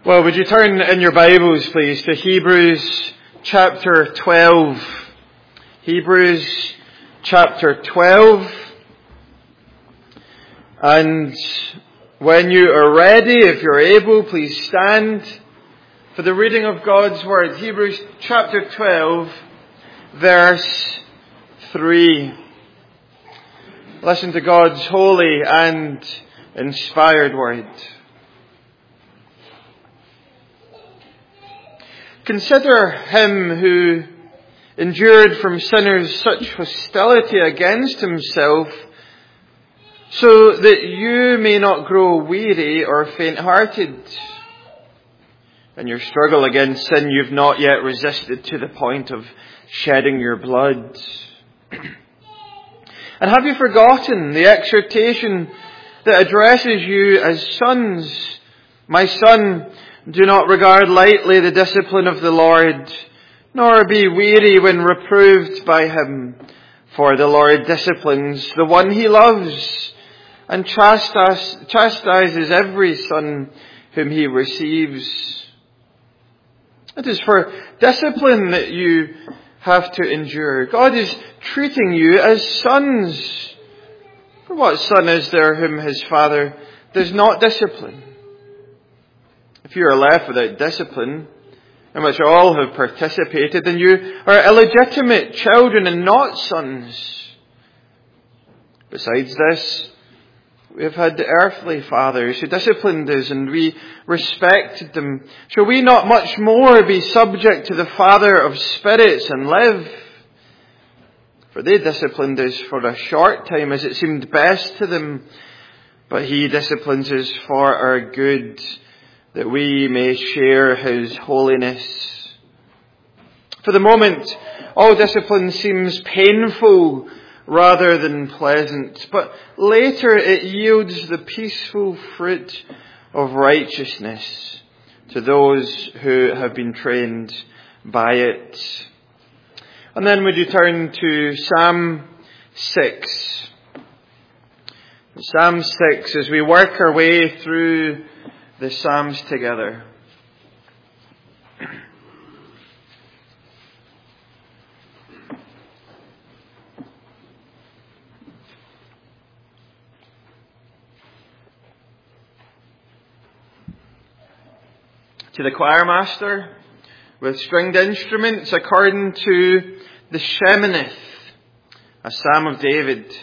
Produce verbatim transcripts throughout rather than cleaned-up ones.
Well, would you turn in your Bibles, please, to Hebrews chapter twelve. Hebrews chapter twelve. And when you are ready, if you're able, please stand for the reading of God's Word. Hebrews chapter twelve, verse three. Listen to God's holy and inspired Word. Consider him who endured from sinners such hostility against himself, so that you may not grow weary or faint-hearted. In your struggle against sin, you've not yet resisted to the point of shedding your blood. And have you forgotten the exhortation that addresses you as sons? My son, do not regard lightly the discipline of the Lord, nor be weary when reproved by him. For the Lord disciplines the one he loves, and chastises every son whom he receives. It is for discipline that you have to endure. God is treating you as sons. For what son is there whom his father does not discipline? If you are left without discipline, in which all have participated, then you are illegitimate children and not sons. Besides this, we have had earthly fathers who disciplined us, and we respected them. Shall we not much more be subject to the Father of spirits and live? For they disciplined us for a short time as it seemed best to them, but he disciplines us for our good, that we may share his holiness. For the moment, all discipline seems painful rather than pleasant, but later it yields the peaceful fruit of righteousness to those who have been trained by it. And then would you turn to Psalm six. Psalm six, as we work our way through the Psalms together. To the choir master with stringed instruments according to the Sheminith, a Psalm of David.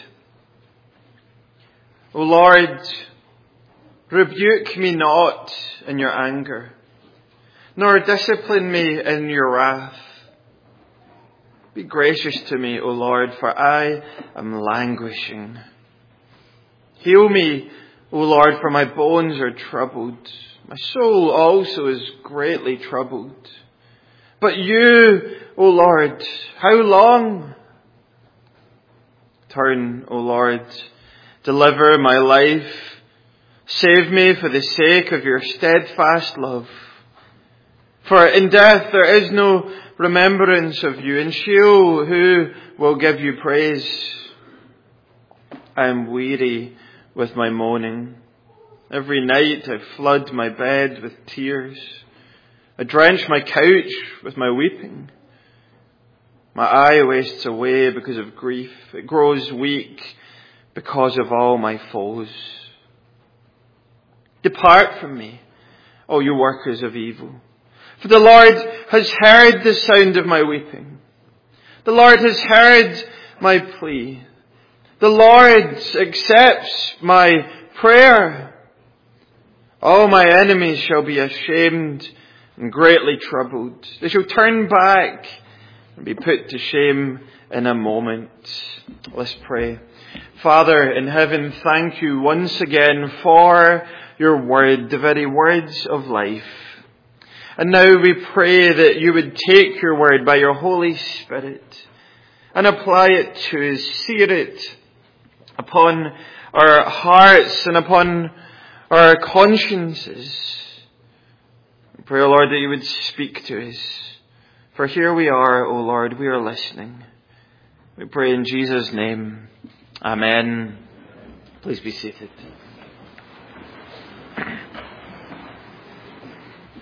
O Lord, rebuke me not in your anger, nor discipline me in your wrath. Be gracious to me, O Lord, for I am languishing. Heal me, O Lord, for my bones are troubled. My soul also is greatly troubled. But you, O Lord, how long? Turn, O Lord, deliver my life. Save me for the sake of your steadfast love. For in death there is no remembrance of you. In Sheol, who will give you praise? I am weary with my moaning. Every night I flood my bed with tears. I drench my couch with my weeping. My eye wastes away because of grief. It grows weak because of all my foes. Depart from me, O you workers of evil. For the Lord has heard the sound of my weeping. The Lord has heard my plea. The Lord accepts my prayer. All my enemies shall be ashamed and greatly troubled. They shall turn back and be put to shame in a moment. Let's pray. Father in heaven, thank you once again for your word, the very words of life. And now we pray that you would take your word by your Holy Spirit and apply it to us, sear it upon our hearts and upon our consciences. We pray, O Lord, that you would speak to us. For here we are, O Lord, we are listening. We pray in Jesus' name. Amen. Please be seated.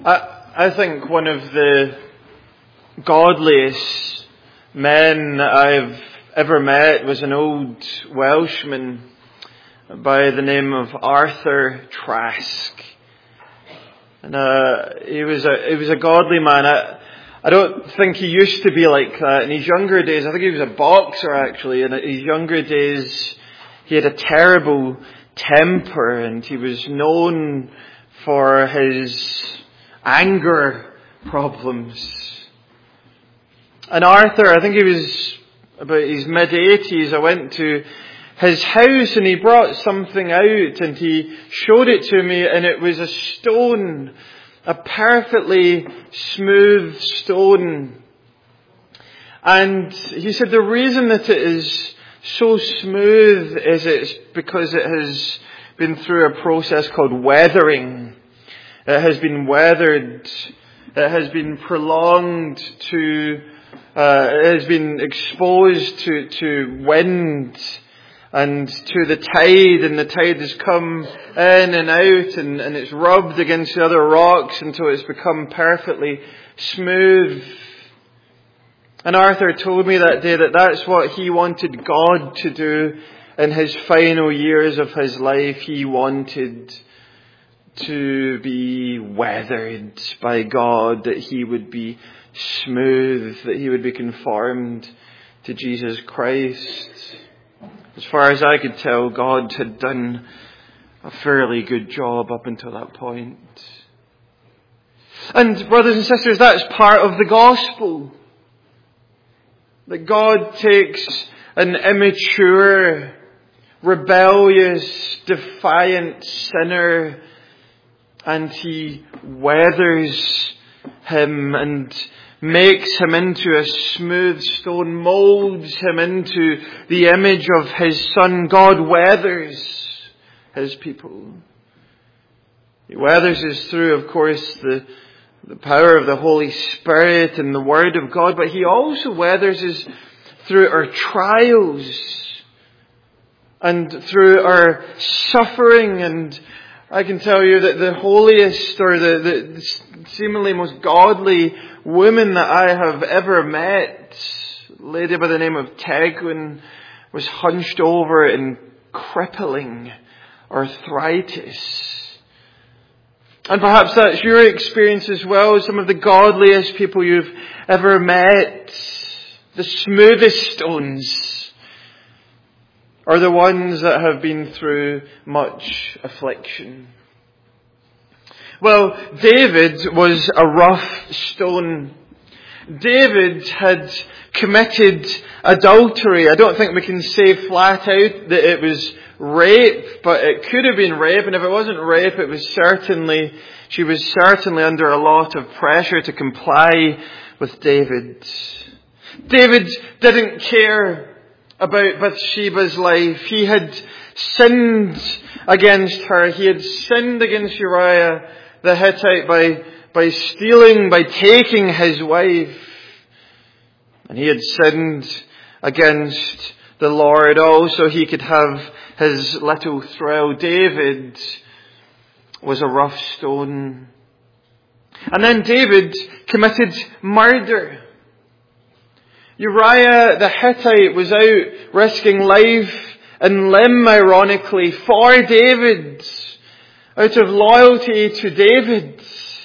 I, I think one of the godliest men that I've ever met was an old Welshman by the name of Arthur Trask. And uh, he was a he was a godly man. I, I don't think he used to be like that. In his younger days, I think he was a boxer actually. In his younger days, he had a terrible temper, and he was known for his anger problems. And Arthur, I think he was about his mid-eighties, I went to his house and he brought something out and he showed it to me, and it was a stone, a perfectly smooth stone. And he said the reason that it is so smooth is it's because it has been through a process called weathering. It has been weathered. It has been prolonged to, uh, it has been exposed to, to wind and to the tide, and the tide has come in and out, and, and it's rubbed against the other rocks until it's become perfectly smooth. And Arthur told me that day that that's what he wanted God to do in his final years of his life. He wanted to be weathered by God, that he would be smooth, that he would be conformed to Jesus Christ. As far as I could tell, God had done a fairly good job up until that point. And brothers and sisters, that's part of the gospel. That God takes an immature, rebellious, defiant sinner and he weathers him and makes him into a smooth stone, molds him into the image of his Son. God weathers his people. He weathers us through, of course, the, the power of the Holy Spirit and the Word of God, but he also weathers us through our trials and through our suffering. And I can tell you that the holiest or the, the seemingly most godly woman that I have ever met, a lady by the name of Tegwin, was hunched over in crippling arthritis. And perhaps that's your experience as well. Some of the godliest people you've ever met, the smoothest stones, are the ones that have been through much affliction. Well, David was a rough stone. David had committed adultery. I don't think we can say flat out that it was rape, but it could have been rape. And if it wasn't rape, it was certainly, she was certainly under a lot of pressure to comply with David. David didn't care about Bathsheba's life. He had sinned against her. He had sinned against Uriah the Hittite by, by stealing, by taking his wife. And he had sinned against the Lord also. He could have his little thrill. David was a rough stone. And then David committed murder. Uriah the Hittite was out risking life and limb, ironically, for David, out of loyalty to David.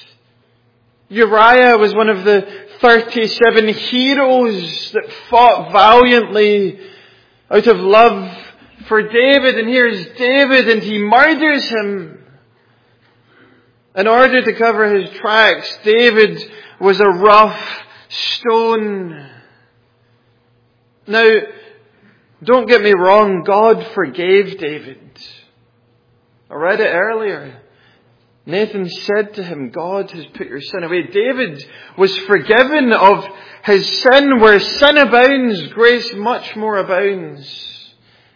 Uriah was one of the thirty-seven heroes that fought valiantly out of love for David. And here's David, and he murders him. In order to cover his tracks, David was a rough stone. Now, don't get me wrong, God forgave David. I read it earlier. Nathan said to him, God has put your sin away. David was forgiven of his sin. Where sin abounds, grace much more abounds.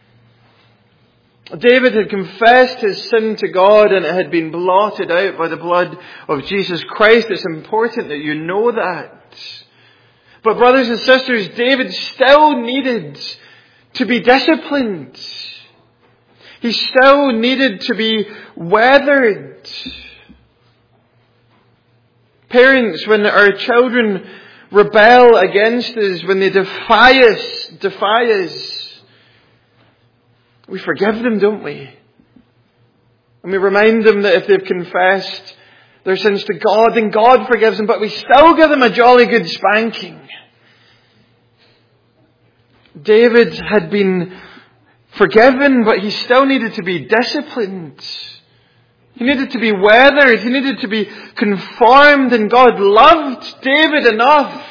David had confessed his sin to God, and it had been blotted out by the blood of Jesus Christ. It's important that you know that. But brothers and sisters, David still needed to be disciplined. He still needed to be weathered. Parents, when our children rebel against us, when they defy us, defy us, we forgive them, don't we? And we remind them that if they've confessed their sins to God, then God forgives them, but we still give them a jolly good spanking. David had been forgiven, but he still needed to be disciplined. He needed to be weathered. He needed to be conformed, and God loved David enough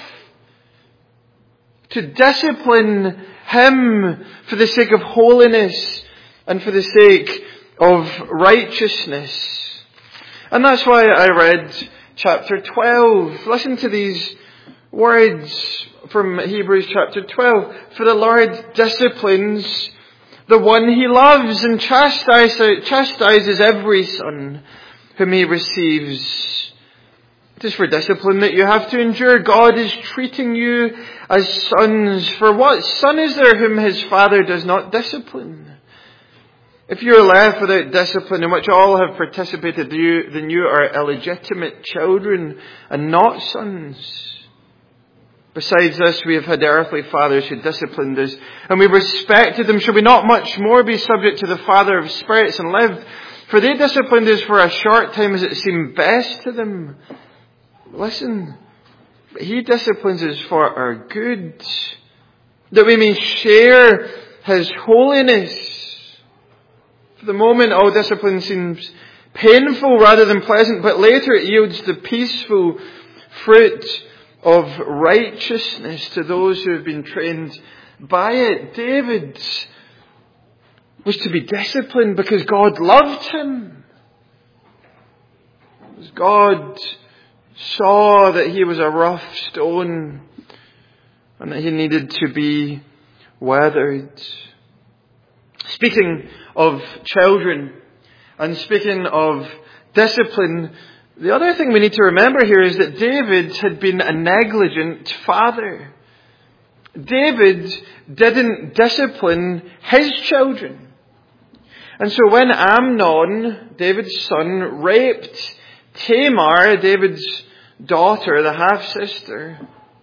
to discipline him for the sake of holiness and for the sake of righteousness. And that's why I read chapter twelve. Listen to these words from Hebrews chapter twelve. For the Lord disciplines the one he loves and chastises, chastises every son whom he receives. It is for discipline that you have to endure. God is treating you as sons. For what son is there whom his father does not discipline? If you are left without discipline in which all have participated, then you are illegitimate children and not sons. Besides this, we have had earthly fathers who disciplined us, and we respected them. Should we not much more be subject to the Father of spirits and live? For they disciplined us for a short time as it seemed best to them. Listen, he disciplines us for our good, that we may share his holiness. For the moment, all discipline seems painful rather than pleasant, but later it yields the peaceful fruit of righteousness to those who have been trained by it. David was to be disciplined because God loved him. Because God saw that he was a rough stone and that he needed to be weathered. Speaking of children and speaking of discipline, the other thing we need to remember here is that David had been a negligent father. David didn't discipline his children. And so when Amnon, David's son, raped Tamar, David's daughter, the half-sister,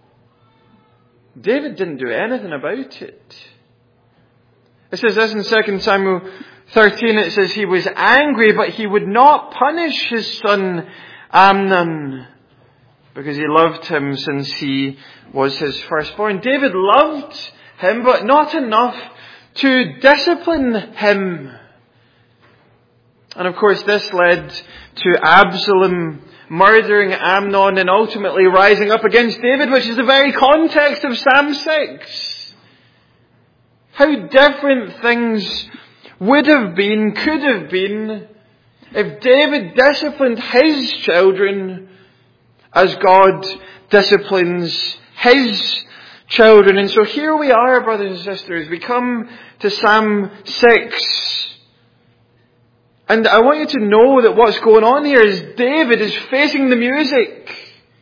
David didn't do anything about it. It says this in Second Samuel thirteen, it says he was angry, but he would not punish his son Amnon because he loved him since he was his firstborn. David loved him, but not enough to discipline him. And of course this led to Absalom murdering Amnon and ultimately rising up against David, which is the very context of Psalm six. How different things would have been, could have been, if David disciplined his children as God disciplines his children. And so here we are, brothers and sisters. We come to Psalm six. And I want you to know that what's going on here is David is facing the music.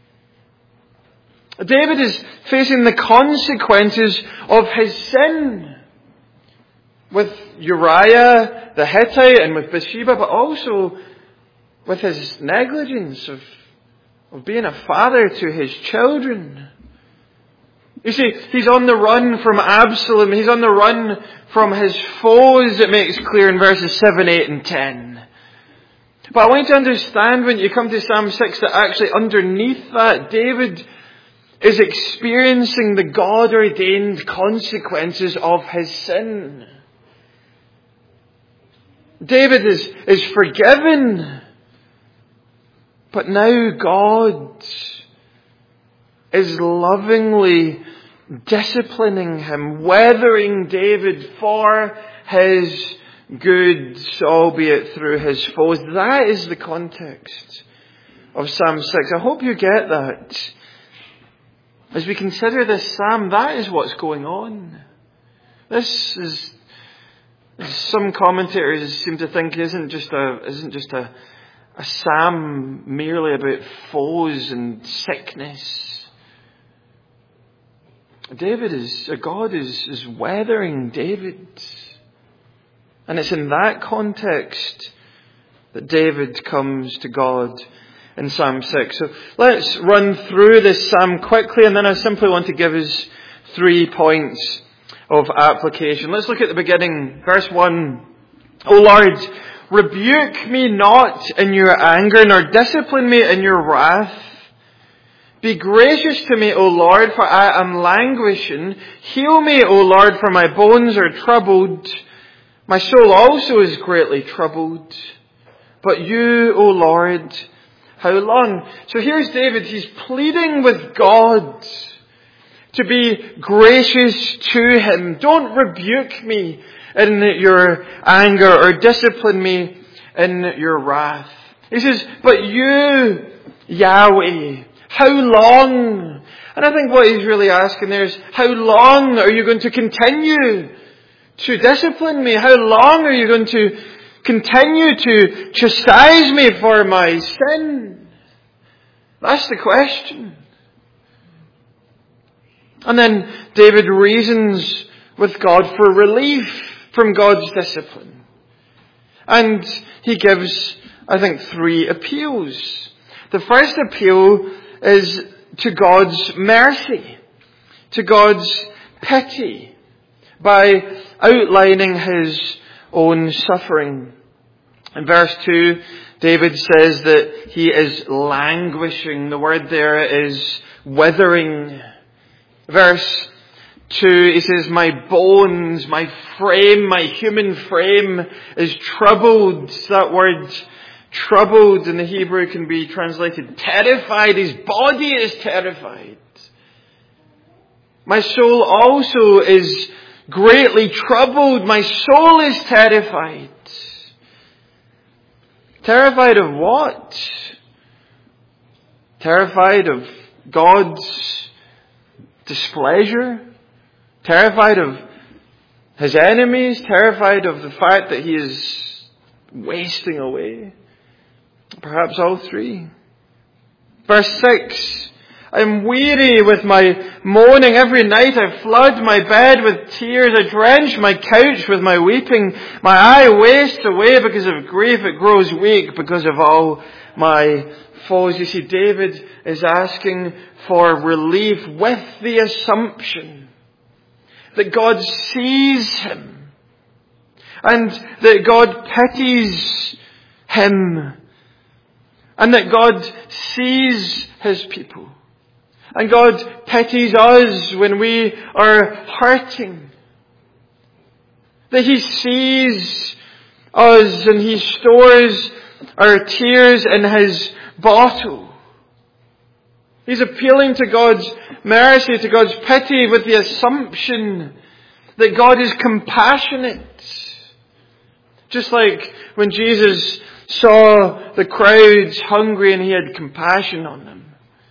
David is facing the consequences of his sin. With Uriah the Hittite and with Bathsheba, but also with his negligence of, of being a father to his children. You see, he's on the run from Absalom. He's on the run from his foes, it makes clear in verses seven, eight and ten. But I want you to understand when you come to Psalm six that actually underneath that, David is experiencing the God-ordained consequences of his sin. David is, is forgiven, but now God is lovingly disciplining him, weathering David for his good, albeit through his foes. That is the context of Psalm six. I hope you get that. As we consider this psalm, that is what's going on. This is, some commentators seem to think, isn't just a isn't just a a psalm merely about foes and sickness. David is, God is, is weathering David. And it's in that context that David comes to God in Psalm six. So let's run through this psalm quickly, and then I simply want to give us three points of application. Let's look at the beginning. Verse one. O Lord, rebuke me not in your anger, nor discipline me in your wrath. Be gracious to me, O Lord, for I am languishing. Heal me, O Lord, for my bones are troubled. My soul also is greatly troubled. But you, O Lord, how long? So here's David. He's pleading with God to be gracious to him. Don't rebuke me in your anger or discipline me in your wrath. He says, but you, Yahweh, how long? And I think what he's really asking there is, how long are you going to continue to discipline me? How long are you going to continue to chastise me for my sin? That's the question. And then David reasons with God for relief from God's discipline. And he gives, I think, three appeals. The first appeal is to God's mercy, to God's pity, by outlining his own suffering. In verse two, David says that he is languishing. The word there is withering. Verse two, he says, my bones, my frame, my human frame is troubled. That word troubled in the Hebrew can be translated terrified. His body is terrified. My soul also is greatly troubled. My soul is terrified. Terrified of what? Terrified of God's displeasure? Terrified of his enemies? Terrified of the fact that he is wasting away? Perhaps all three. Verse six. I am weary with my moaning. Every night I flood my bed with tears. I drench my couch with my weeping. My eye wastes away because of grief. It grows weak because of all my foes. You see, David is asking for relief with the assumption that God sees him and that God pities him and that God sees his people. And God pities us when we are hurting. That he sees us and he stores our tears in his bottle. He's appealing to God's mercy, to God's pity with the assumption that God is compassionate. Just like when Jesus saw the crowds hungry and he had compassion on them.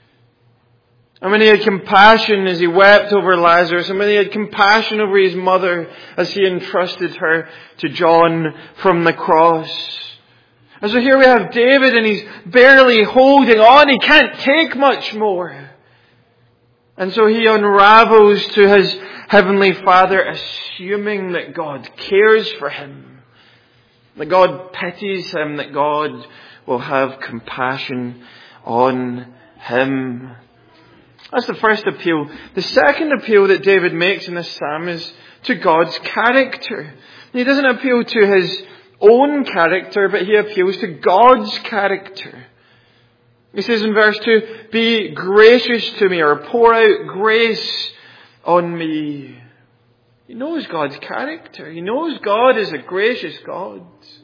And when he had compassion as he wept over Lazarus, and when he had compassion over his mother as he entrusted her to John from the cross. And so here we have David and he's barely holding on. He can't take much more. And so he unravels to his heavenly Father, assuming that God cares for him, that God pities him, that God will have compassion on him. That's the first appeal. The second appeal that David makes in this psalm is to God's character. He doesn't appeal to his own character, but he appeals to God's character. He says in verse two, be gracious to me, or pour out grace on me. He knows God's character. He knows God is a gracious God.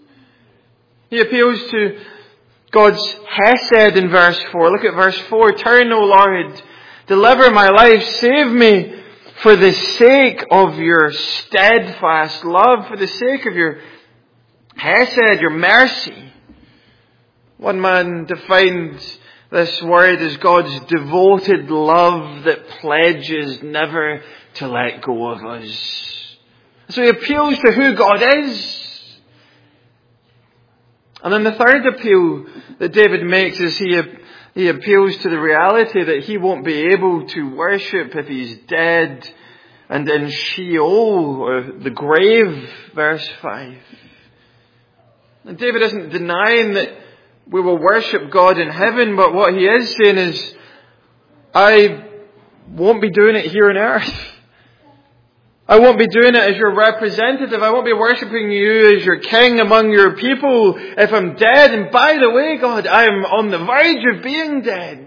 He appeals to God's hesed in verse four. Look at verse four. Turn, O Lord, deliver my life, save me for the sake of your steadfast love, for the sake of your hesed, your mercy. One man defined this word as God's devoted love that pledges never to let go of us. So he appeals to who God is. And then the third appeal that David makes is he He appeals to the reality that he won't be able to worship if he's dead and in Sheol, or the grave, verse five. And David isn't denying that we will worship God in heaven, but what he is saying is, I won't be doing it here on earth. I won't be doing it as your representative. I won't be worshipping you as your king among your people if I'm dead. And by the way, God, I am on the verge of being dead.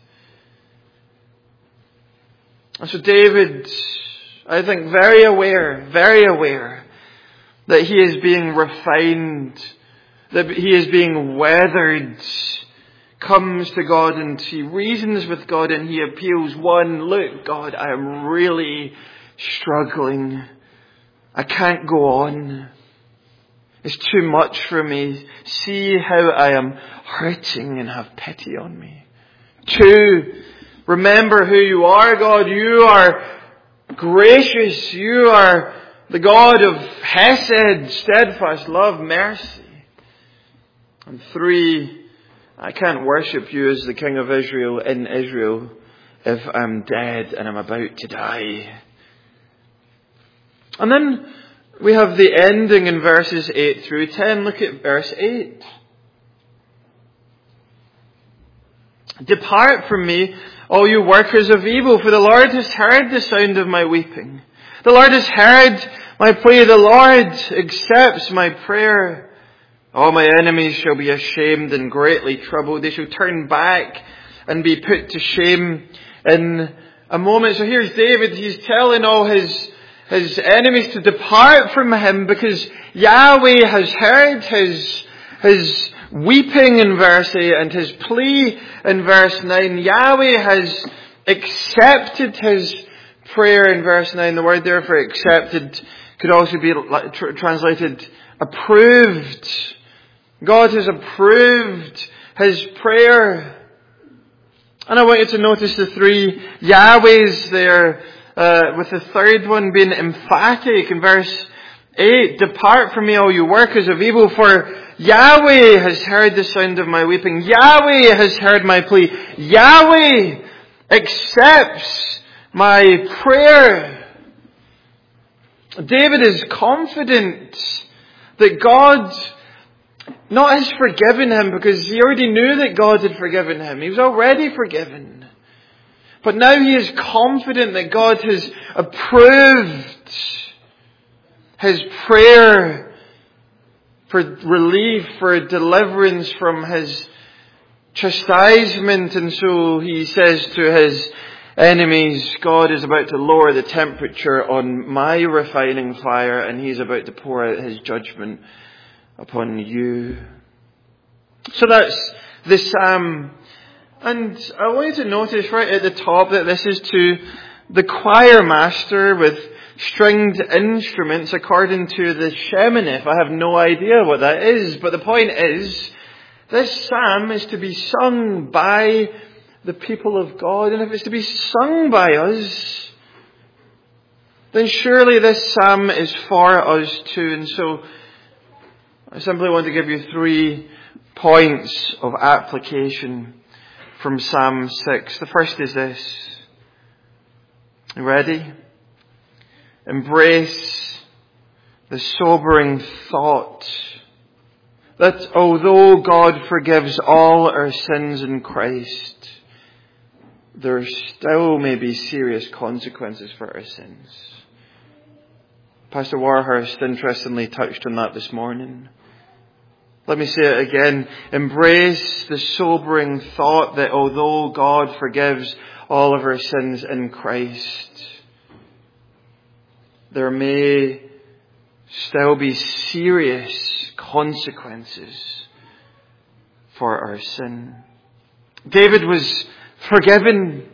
And so David, I think, very aware, very aware that he is being refined, that he is being weathered, comes to God and he reasons with God and he appeals. One, look, God, I am really struggling. I can't go on. It's too much for me. See how I am hurting and have pity on me. Two, remember who you are, God. You are gracious. You are the God of Hesed, steadfast love, mercy. And three, I can't worship you as the King of Israel in Israel if I'm dead and I'm about to die. And then we have the ending in verses eight through ten. Look at verse eight. Depart from me, all you workers of evil, for the Lord has heard the sound of my weeping. The Lord has heard my plea. The Lord accepts my prayer. All my enemies shall be ashamed and greatly troubled. They shall turn back and be put to shame in a moment. So here's David. He's telling all his, his enemies to depart from him because Yahweh has heard his, his weeping in verse eight and his plea in verse nine. Yahweh has accepted his prayer in verse nine. The word there for accepted could also be translated approved. God has approved his prayer. And I want you to notice the three Yahwehs there, uh, with the third one being emphatic in verse eight. Depart from me, all you workers of evil, for Yahweh has heard the sound of my weeping. Yahweh has heard my plea. Yahweh accepts my prayer. David is confident that God not has forgiven him because he already knew that God had forgiven him. He was already forgiven. But now he is confident that God has approved his prayer for relief, for deliverance from his chastisement. And so he says to his enemies, God is about to lower the temperature on my refining fire and he's about to pour out his judgment upon you. So that's the psalm. And I want you to notice right at the top that this is to the choir master with stringed instruments according to the Sheminith. I have no idea what that is, but the point is, this psalm is to be sung by the people of God. And if it's to be sung by us, then surely this psalm is for us too. And so I simply want to give you three points of application from Psalm six. The first is this. You ready? Embrace the sobering thought that although God forgives all our sins in Christ, there still may be serious consequences for our sins. Pastor Warhurst interestingly touched on that this morning. Let me say it again. Embrace the sobering thought that although God forgives all of our sins in Christ, there may still be serious consequences for our sin. David was forgiven,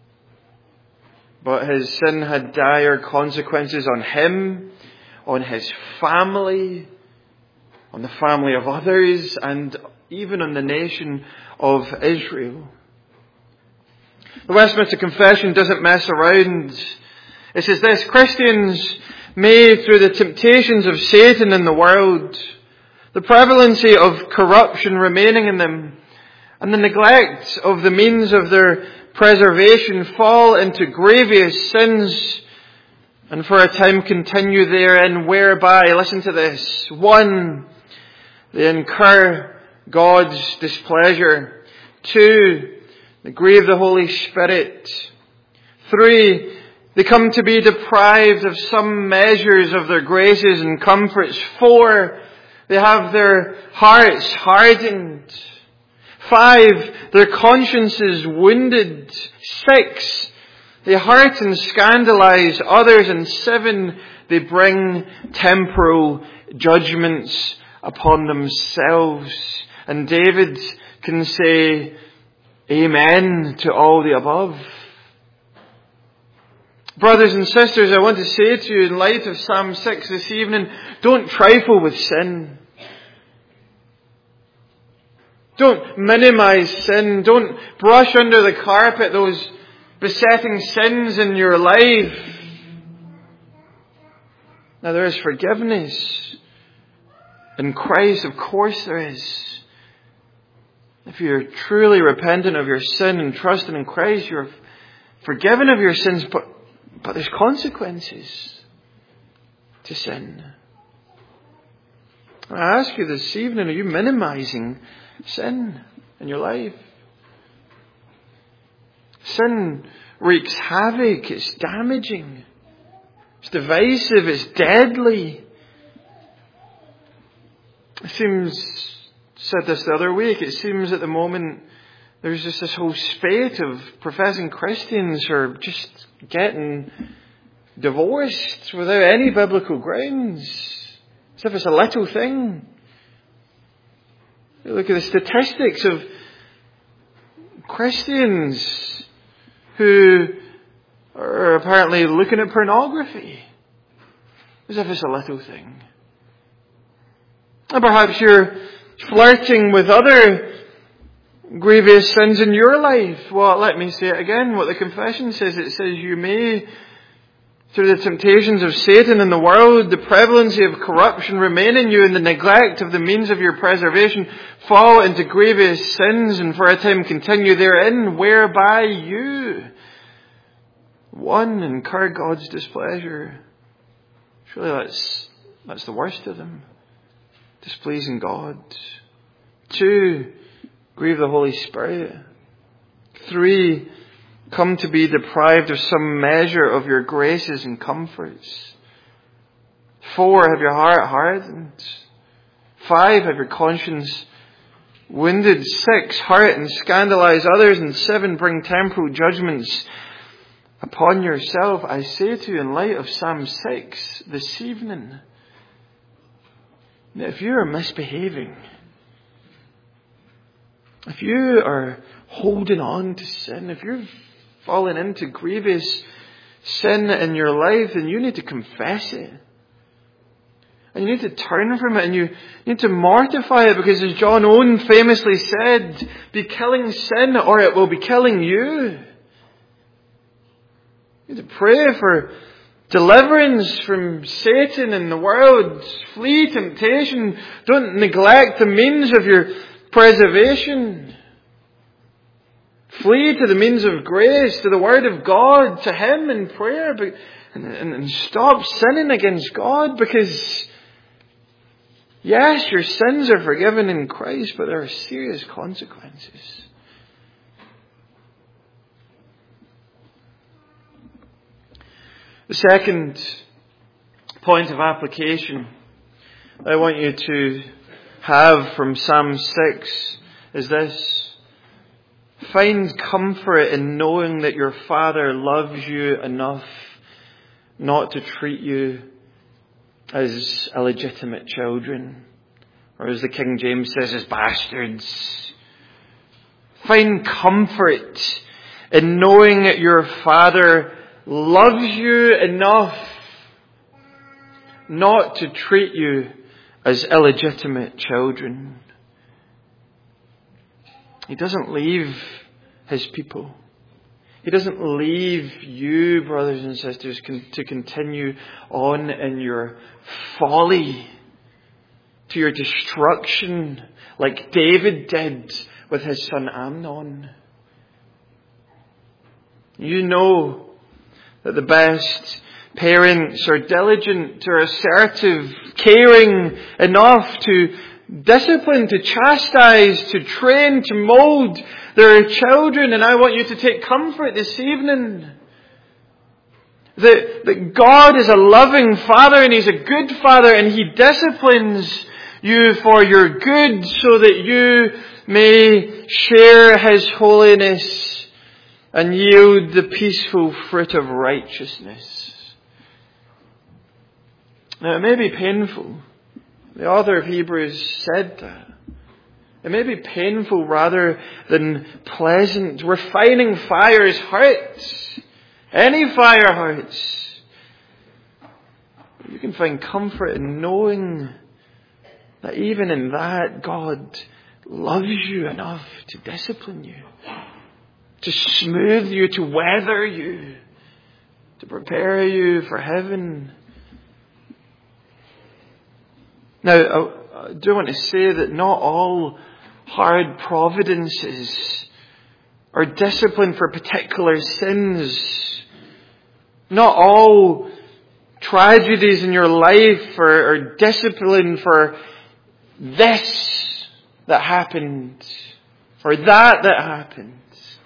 but his sin had dire consequences on him, on his family, on the family of others, and even on the nation of Israel. The Westminster Confession doesn't mess around. It says this: Christians may, through the temptations of Satan in the world, the prevalency of corruption remaining in them, and the neglect of the means of their preservation, fall into grievous sins, and for a time continue therein, whereby, listen to this, one, they incur God's displeasure. Two, they grieve the Holy Spirit. Three, they come to be deprived of some measures of their graces and comforts. Four, they have their hearts hardened. Five, their consciences wounded. Six, they hurt and scandalize others. And seven, they bring temporal judgments upon themselves. And David can say amen to all the above. Brothers and sisters, I want to say to you in light of Psalm six this evening, don't trifle with sin. Don't minimize sin. Don't brush under the carpet those besetting sins in your life. Now there is forgiveness in Christ, of course there is. If you're truly repentant of your sin and trusting in Christ, you're forgiven of your sins, but, but there's consequences to sin. I ask you this evening, are you minimizing sin in your life? Sin wreaks havoc, it's damaging, it's divisive, it's deadly. It seems, said this the other week, it seems at the moment there's just this whole spate of professing Christians who are just getting divorced without any biblical grounds, as if it's a little thing. You look at the statistics of Christians who are apparently looking at pornography, as if it's a little thing. And perhaps you're flirting with other grievous sins in your life. Well, let me say it again. What the confession says, it says you may, through the temptations of Satan in the world, the prevalency of corruption remain in you, and the neglect of the means of your preservation, fall into grievous sins, and for a time continue therein, whereby you, one, incur God's displeasure. Surely that's, that's the worst of them. Displeasing God. Two, grieve the Holy Spirit. Three, come to be deprived of some measure of your graces and comforts. Four, have your heart hardened. Five, have your conscience wounded. Six, hurt and scandalize others. And seven, bring temporal judgments upon yourself. I say to you, in light of Psalm six this evening, that if you are misbehaving, if you are holding on to sin, if you're falling into grievous sin in your life, then you need to confess it. And you need to turn from it, and you need to mortify it, because as John Owen famously said, be killing sin or it will be killing you. You need to pray for deliverance from Satan and the world. Flee temptation. Don't neglect the means of your preservation. Flee to the means of grace, to the Word of God, to Him in prayer, and, and, and stop sinning against God, because yes, your sins are forgiven in Christ, but there are serious consequences. The second point of application I want you to have from Psalm six is this. Find comfort in knowing that your Father loves you enough not to treat you as illegitimate children, or as the King James says, as bastards. Find comfort in knowing that your Father loves you enough not to treat you as illegitimate children. He doesn't leave His people. He doesn't leave you, brothers and sisters, con- to continue on in your folly, to your destruction, like David did with his son Amnon. You know that the best parents are diligent, are assertive, caring enough to discipline, to chastise, to train, to mold their children. And I want you to take comfort this evening that, that God is a loving Father, and He's a good Father, and He disciplines you for your good so that you may share His holiness and yield the peaceful fruit of righteousness. Now, it may be painful. The author of Hebrews said that. It may be painful rather than pleasant. Refining fires hurts. Any fire hurts. You can find comfort in knowing that even in that, God loves you enough to discipline you, to smooth you, to weather you, to prepare you for heaven. Now, I do want to say that not all hard providences are discipline for particular sins. Not all tragedies in your life are, are discipline for this that happened, or that that happened.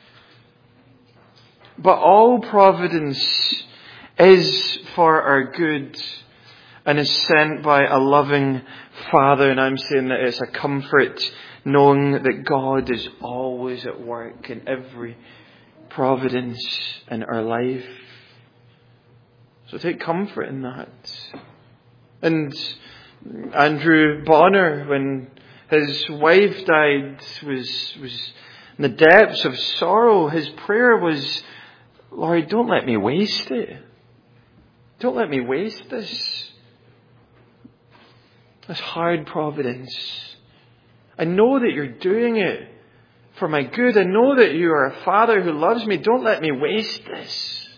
But all providence is for our good, and is sent by a loving Father. And I'm saying that it's a comfort knowing that God is always at work in every providence in our life. So take comfort in that. And Andrew Bonner, when his wife died, was, was in the depths of sorrow. His prayer was, Lord, don't let me waste it. Don't let me waste this. This hard providence. I know that you're doing it for my good. I know that you are a Father who loves me. Don't let me waste this.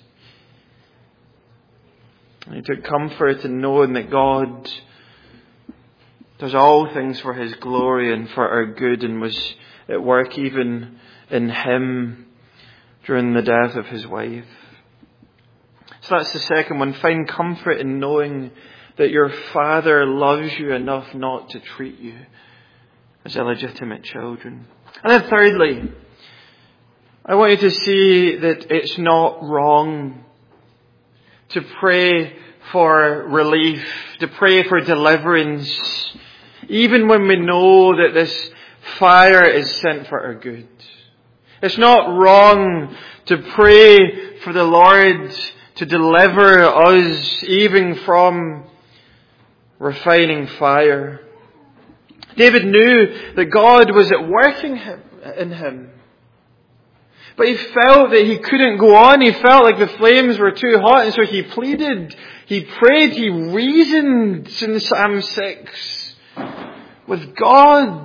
And he took comfort in knowing that God does all things for His glory and for our good, and was at work even in him during the death of his wife. So that's the second one. Find comfort in knowing that your Father loves you enough not to treat you as illegitimate children. And then thirdly, I want you to see that it's not wrong to pray for relief, to pray for deliverance, even when we know that this fire is sent for our good. It's not wrong to pray for the Lord to deliver us even from refining fire. David knew that God was at work in him, in him. But he felt that he couldn't go on. He felt like the flames were too hot, and so he pleaded, he prayed, he reasoned in Psalm six with God.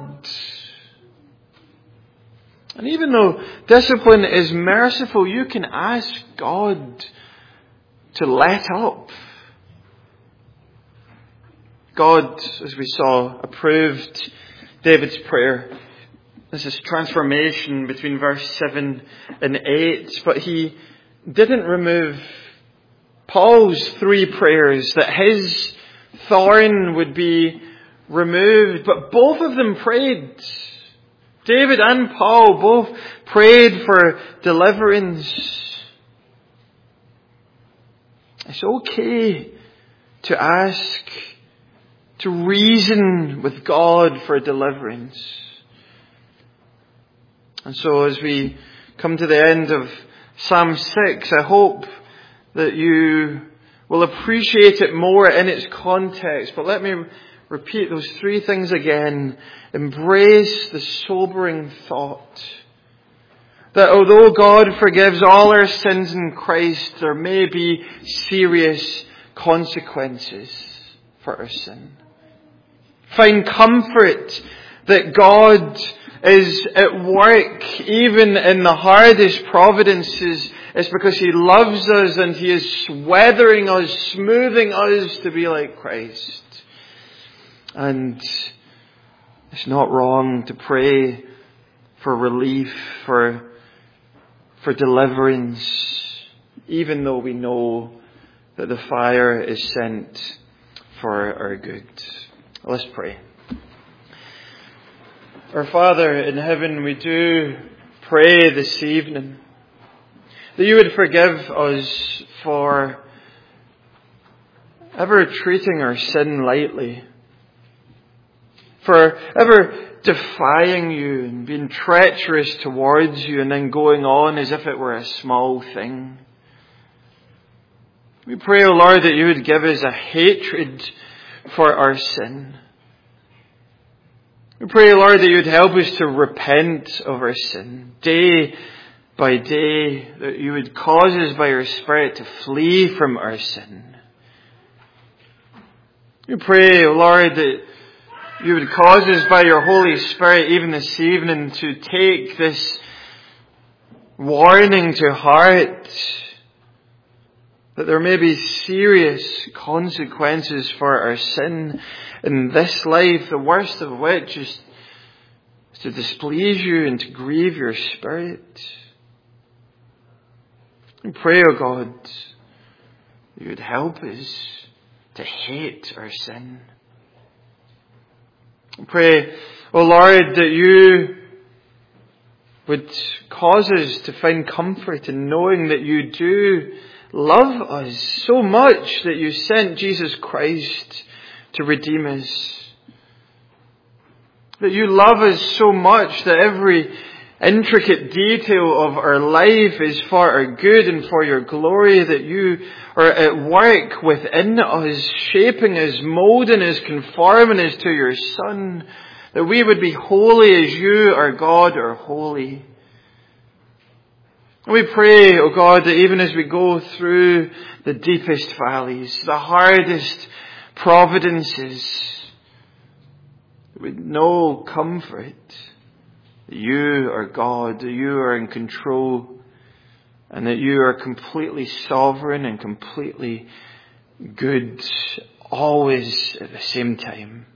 And even though discipline is merciful, you can ask God to let up. God, as we saw, approved David's prayer. This is transformation between verse seven and eight. But he didn't remove Paul's three prayers, that his thorn would be removed. But both of them prayed. David and Paul both prayed for deliverance. It's okay to ask, to reason with God for deliverance. And so as we come to the end of Psalm six, I hope that you will appreciate it more in its context. But let me repeat those three things again. Embrace the sobering thought that although God forgives all our sins in Christ, there may be serious consequences for our sin. Find comfort that God is at work even in the hardest providences. It's because He loves us and He is weathering us, smoothing us to be like Christ. And it's not wrong to pray for relief, for, for deliverance, even though we know that the fire is sent for our good. Let's pray. Our Father in heaven, we do pray this evening that you would forgive us for ever treating our sin lightly, for ever defying you and being treacherous towards you and then going on as if it were a small thing. We pray, O Lord, that you would give us a hatred for our sin. We pray, Lord, that you would help us to repent of our sin day by day, that you would cause us by your Spirit to flee from our sin. We pray, O Lord, that you would cause us by your Holy Spirit even this evening to take this warning to heart, that there may be serious consequences for our sin in this life, the worst of which is to displease you and to grieve your Spirit. We pray, O God, you would help us to hate our sin. We pray, O Lord, that you would cause us to find comfort in knowing that you do love us so much that you sent Jesus Christ to redeem us. That you love us so much that every intricate detail of our life is for our good and for your glory, that you are at work within us, shaping us, molding us, conforming us to your Son, that we would be holy as you, our God, are holy. We pray, O God, that even as we go through the deepest valleys, the hardest providences, with no comfort, that you are God, that you are in control, and that you are completely sovereign and completely good, always at the same time.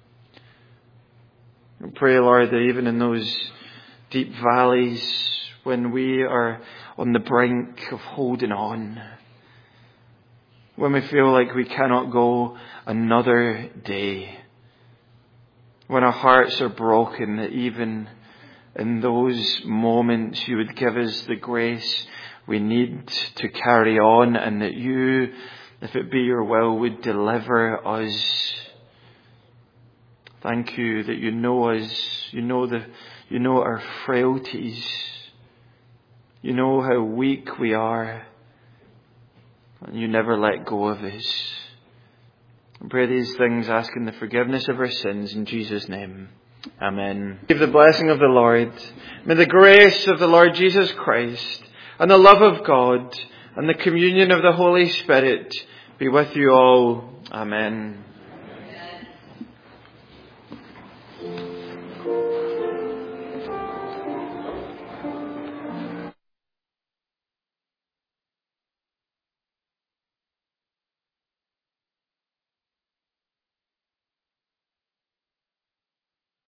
We pray, Lord, that even in those deep valleys, when we are on the brink of holding on, when we feel like we cannot go another day, when our hearts are broken, that even in those moments you would give us the grace we need to carry on, and that you, if it be your will, would deliver us. Thank you that you know us, you know the, you know our frailties, you know how weak we are, and you never let go of us. I pray these things, asking the forgiveness of our sins in Jesus' name. Amen. Give the blessing of the Lord. May the grace of the Lord Jesus Christ and the love of God and the communion of the Holy Spirit be with you all. Amen.